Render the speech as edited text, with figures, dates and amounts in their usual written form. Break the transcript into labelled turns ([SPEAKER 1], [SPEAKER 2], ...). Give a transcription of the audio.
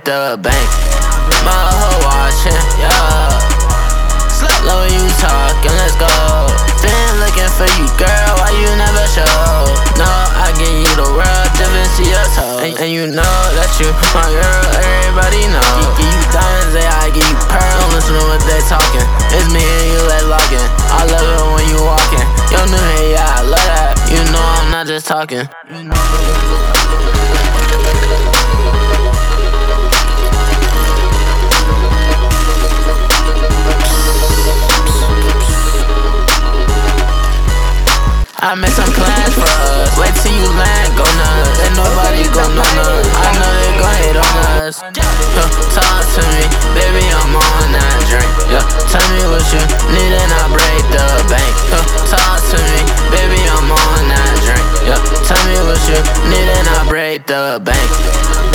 [SPEAKER 1] the bank. My hoe watching, yeah. Slow you talking, let's go. Been looking for you, girl, why you never show? No, I give you the world, different see your toes. And you know that you my girl, everybody know. Give you diamonds, I give you pearls. Don't listen to what they talking. It's me and you, let's lock in. I love it when you walking. Yo, new hey, yeah, I love that. You know I'm not just talking. I made some plans for us. Wait till you land, go nuts. Ain't nobody gon' know nuts. I know they gon' hate on us. Talk to me, baby, I'm on that drink. Tell me what you need and I'll break the bank. Talk to me, baby, I'm on that drink. Tell me what you need and I'll break the bank.